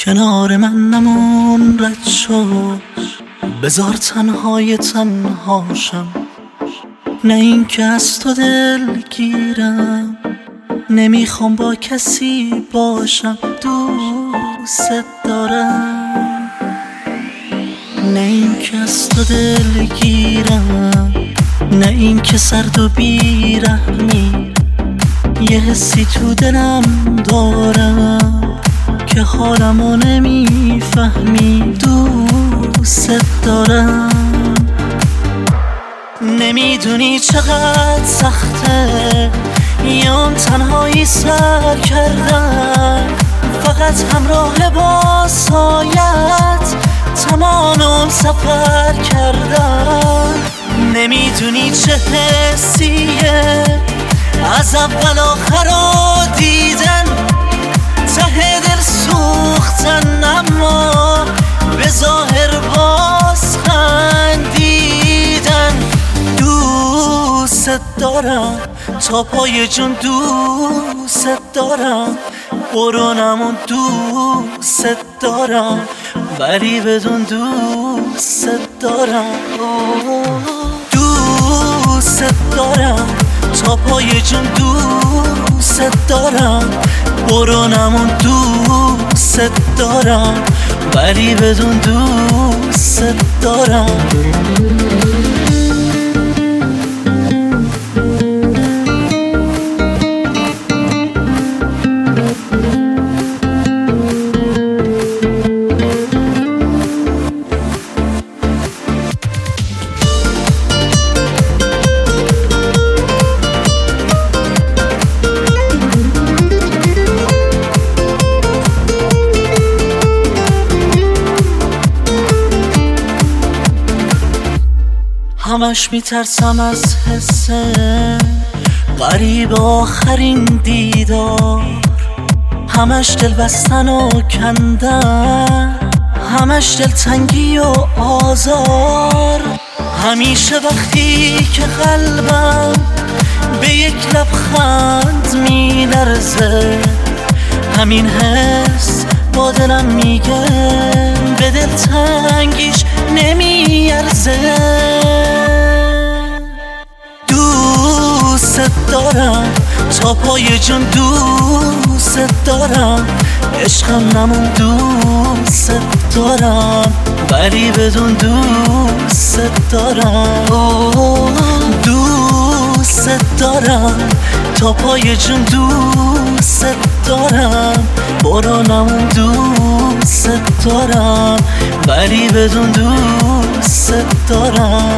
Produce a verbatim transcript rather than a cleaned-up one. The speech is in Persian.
کنار من نمون رد شو، بذار تنهای تنهاشم. نه این که از تو دل گیرم، نمیخوام با کسی باشم. دوست دارم، نه این که از تو دل گیرم، نه این که سرد و بیرحمی. یه حسی تو دلم دارم که حالمو نمیفهمی. دوست دارم، نمیدونی چقدر سخته یام تنهایی سر کردن، فقط همراه با سایت تمام اون سفر کردن. نمیدونی چه حسیه از اول آخرا دیدن، ته دل سوختن اما به ظاهر باز خندیدن. دوست دارم تا پای جون، دوست دارم برو نمون. دوست دارم ولی بدون دوست دارم. دوست دارم تا پای جون، دوست دارم برو نمون. دوست دارم ولی بدون دوست دارم. همش میترسم از حسه غریب آخرین دیدار، همش دل بستن و کندن، همش دلتنگی و آزار. همیشه وقتی که قلبم به یک لبخند میلرزه، همین حس با دلم میگه به دلتنگیش نمیارزه. دوست دارم تا پای جون، دوست دارم عشقم نمون. دوست دارم ولی بدون دوست دارم. دوست دارم تا پای جون، دوست دارم برو نمون. دوست دارم ولی بدون دوست دارم.